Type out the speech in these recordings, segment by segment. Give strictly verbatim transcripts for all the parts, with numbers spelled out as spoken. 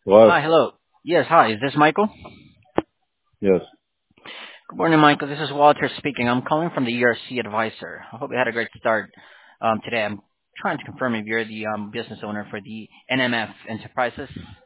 Hello? Hi, hello. Yes, hi. Is this Michael? Yes. Good morning, Michael. This is Walter speaking. I'm calling from the E R C Advisor. I hope you had a great start um, today. I'm trying to confirm if you're the um, business owner for the N M F Enterprises.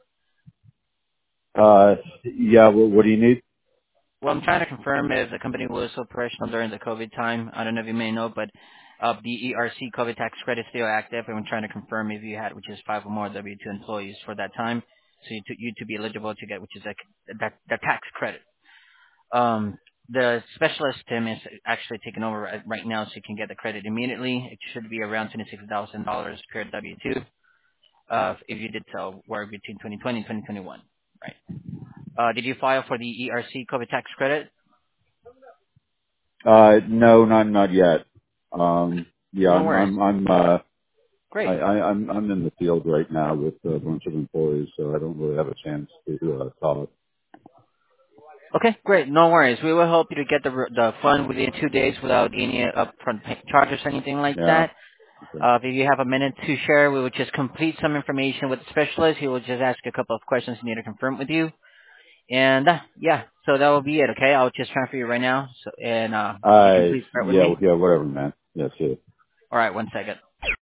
Uh, yeah, what, what do you need? Well, I'm trying to confirm if the company was operational during the COVID time. I don't know if you may know, but uh, the E R C COVID tax credit is still active, and I'm trying to confirm if you had, which is five or more W two employees for that time, so you to, you to be eligible to get, which is like that the tax credit. Um, the specialist team is actually taking over right right now, so you can get the credit immediately. It should be around twenty-six thousand dollars per W two uh, if you did so work between twenty twenty and twenty twenty-one. Right. Uh, did you file for the E R C COVID tax credit? Uh, no, not, not yet. Um, yeah, No I'm, worries. I'm, I'm, uh, I, Great. I, I'm, I'm in the field right now with a bunch of employees, so I don't really have a chance to, uh, talk. Okay, great. No worries. We will help you to get the the fund within two days without any upfront pay- charges or anything like Yeah. that. Okay. Uh, if you have a minute to share, we would just complete some information with the specialist. He will just ask a couple of questions you need to confirm with you. And uh, yeah, so that will be it. Okay, I'll just transfer you right now. So and uh, if you can Uh, please start with yeah, me. yeah, whatever, man. Yes, yeah. All right, one second.